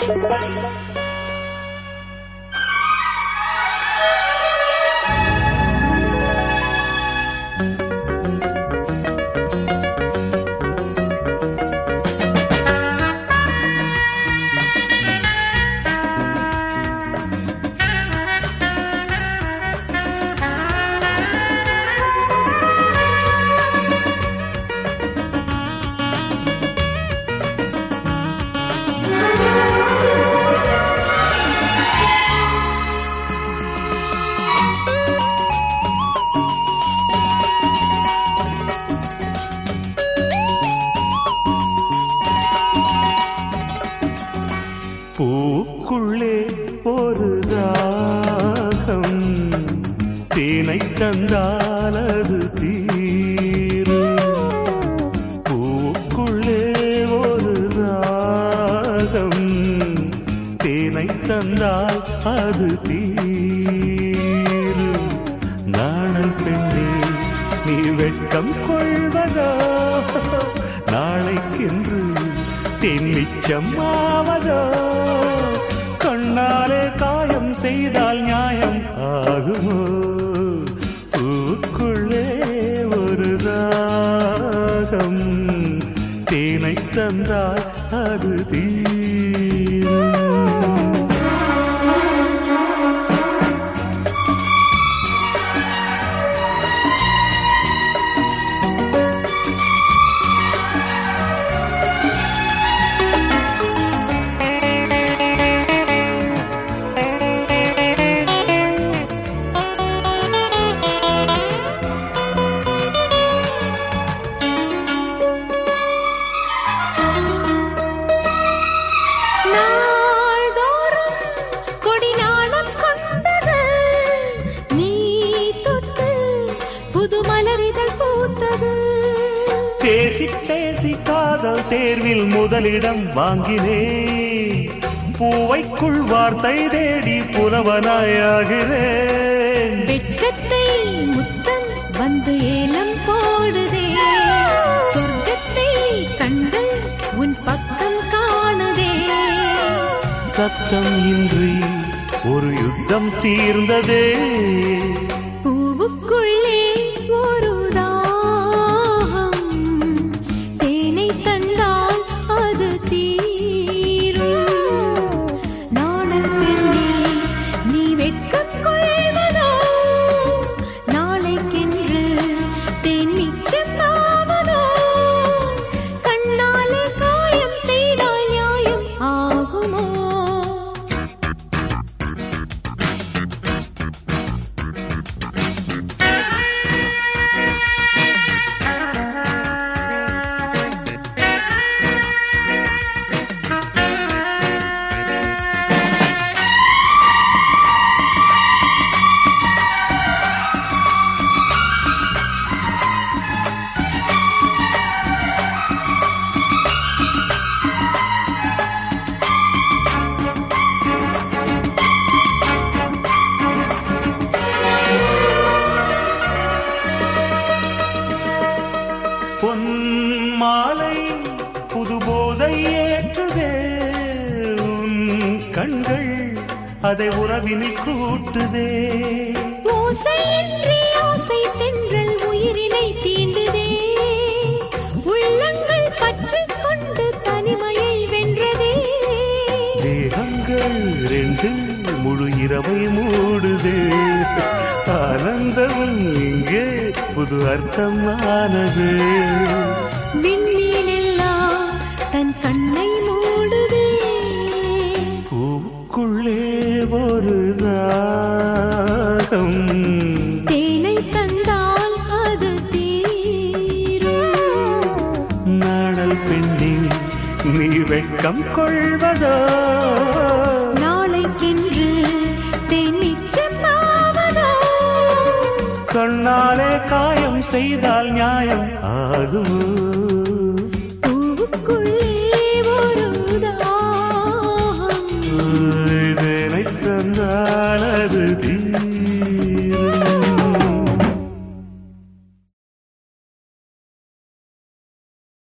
பூக்குள்ளே ஒரு ராகம் தேனை தந்தால் அது தீரும். பூக்குள்ளே ஒரு ராகம் தேனை தந்தால் அது தீரும். நாணல் பெண்ணே நீ வெட்கம் கொள்வதோ நாளைக்கென்று தென்னிச்சம் ஆவதோ. கண்ணாலே காயம் செய்தால் நியாயம் ஆகுமோ? பூக்குள்ளே ஒரு ராகம் தேனை தந்தால் அது தீரும். பேசி பேசி காதல் தேர்வில் முதலிடம் வாங்கினேன். பூவைக்குள் வார்த்தை தேடி புலவனாயாகிறேன். வெட்கத்தை முத்தம் வந்து ஏலம் போடுதே. சொர்க்கத்தை கண்டு உன் பக்கம் காணுதே. சத்தம் இன்றி ஒரு யுத்தம் தீர்ந்ததே. பூவுக்குள்ளே ஒரு மாலை புதுபோதை ஏற்றுதே. உன் கண்கள் அதை உறவினில் கூட்டுதே. ஓசையின்றி ஆசை தென்றல் உயிரினை தீண்டுதே. உள்ளங்கள் பற்றிக் கொண்டு தனிமையை வென்றதே. தேகங்கள் ரெண்டு முழு இரவை மூடுதே. ஆனந்தம் இங்கே புது அர்த்தமானது. விண்மீனெல்லாம் தன் கண்ணை மூடுதே. பூக்குள்ளே ஒரு ராகம் தேனை தந்தால் அது தீரும். நாடல் பெண்ணே நீ வெட்கம் கொள்வதோ நாளைக்கென்று தென்னிச்சமாவதோ. கண்ணாலே காயம் செய்தால் நியாயம் ஆகுமோ?